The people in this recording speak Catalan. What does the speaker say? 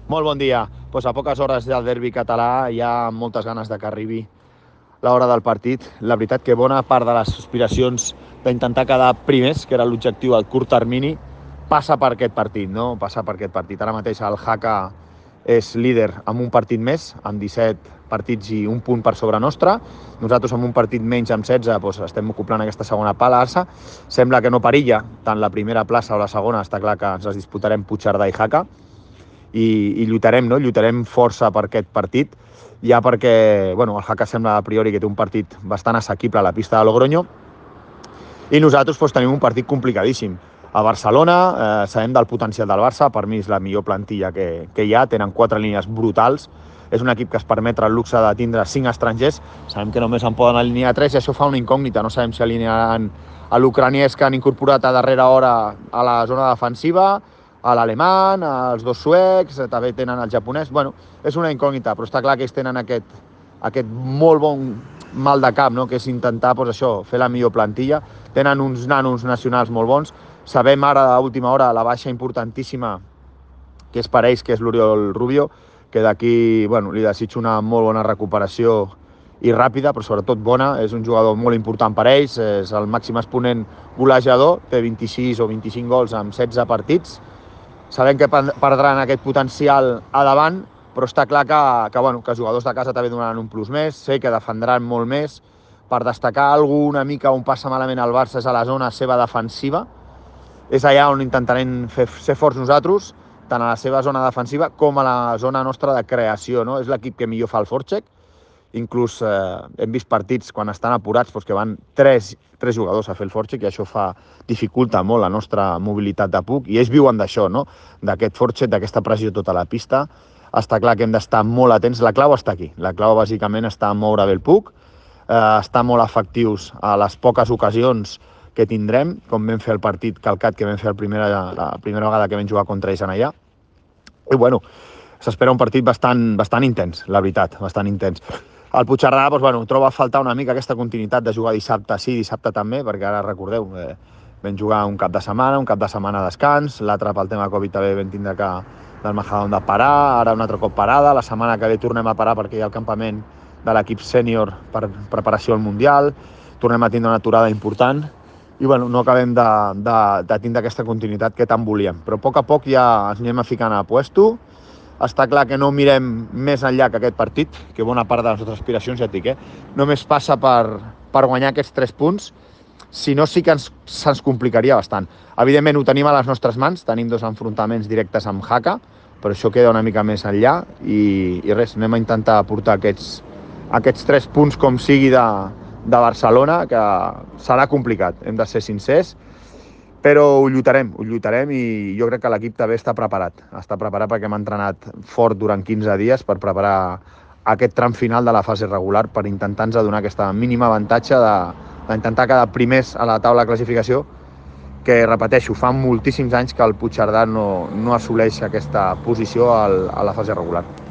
Molt bon dia. A poques hores del derbi català hi ha moltes ganes de que arribi l'hora del partit. La veritat que bona part de les aspiracions d'intentar quedar primers, que era l'objectiu al curt termini, passa per aquest partit, no? Passa per aquest partit. Ara mateix el Jaca és líder amb un partit més, amb 17 partits i un punt per sobre nostre. Nosaltres amb un partit menys, amb 16, doncs estem ocupant aquesta segona plaça. Sembla que no perilla tant la primera plaça o la segona, està clar que ens les disputarem Puigcerdà i Jaca, i lluitarem, no? Lluitarem força per aquest partit, ja perquè el Jaca sembla a priori que té un partit bastant assequible a la pista de Logroño, i nosaltres tenim un partit complicadíssim. A Barcelona sabem del potencial del Barça, per mi és la millor plantilla que hi ha, tenen 4 línies brutals, és un equip que es permet el luxe de tindre 5 estrangers, sabem que només en poden alinear 3 i això fa una incògnita, no sabem si alinearan a l'ucraniès que han incorporat a darrera hora a la zona defensiva, a l'alemany, als 2 suecs, també tenen el japonès. És una incògnita, però està clar que ells tenen aquest molt bon mal de cap, no? Que és intentar fer la millor plantilla. Tenen uns nanos nacionals molt bons. Sabem ara, a última hora, la baixa importantíssima que és per ells, que és l'Oriol Rubio, que d'aquí li desitjo una molt bona recuperació i ràpida, però sobretot bona. És un jugador molt important per ells, és el màxim exponent golejador, té 26 o 25 gols en 16 partits. Sabem que perdran aquest potencial a davant, però està clar que els jugadors de casa també donaran un plus més, sé que defendran molt més. Per destacar una mica on passa malament el Barça és a la zona seva defensiva. És allà on intentarem ser forts nosaltres, tant a la seva zona defensiva com a la zona nostra de creació, no? És l'equip que millor fa el forecheck. Inclús hem vist partits quan estan apurats que van 3 jugadors a fer el forecheck, i això dificulta molt la nostra mobilitat de puck, i ells viuen d'això, no? D'aquest forecheck, d'aquesta pressió tota la pista. Està clar que hem d'estar molt atents. La clau està aquí. La clau bàsicament està en moure bé el puck, estar molt efectius a les poques ocasions que tindrem, com vam fer el partit calcat que vam fer la primera vegada que vam jugar contra ells allà. I s'espera un partit bastant intens, la veritat, bastant intens. El Puigcerdà troba a faltar una mica aquesta continuïtat de jugar dissabte sí, dissabte també, perquè ara recordeu, vam jugar un cap de setmana a descans, l'altre pel tema Covid també vam tindre que del Majadahonda de parar, ara un altre cop parada, la setmana que ve tornem a parar perquè hi ha el campament de l'equip sènior per preparació al Mundial, tornem a tindre una aturada important, i no acabem de tindre aquesta continuïtat que tant volíem. Però a poc ja ens anem ficant a puesto. Està clar que no mirem més enllà que aquest partit, que bona part de les nostres aspiracions, ja et dic, només passa per guanyar aquests 3 punts, si no sí que se'ns complicaria bastant. Evidentment ho tenim a les nostres mans, tenim 2 enfrontaments directes amb Jaca, però això queda una mica més enllà, i res, anem a intentar portar aquests 3 punts com sigui de Barcelona, que serà complicat, hem de ser sincers, però ho lluitarem, i jo crec que l'equip també està preparat perquè hem entrenat fort durant 15 dies per preparar aquest tram final de la fase regular, per intentar-nos donar aquesta mínima avantatge d'intentar quedar primers a la taula de classificació, que, repeteixo, fa moltíssims anys que el Puigcerdà no assoleix aquesta posició a la fase regular.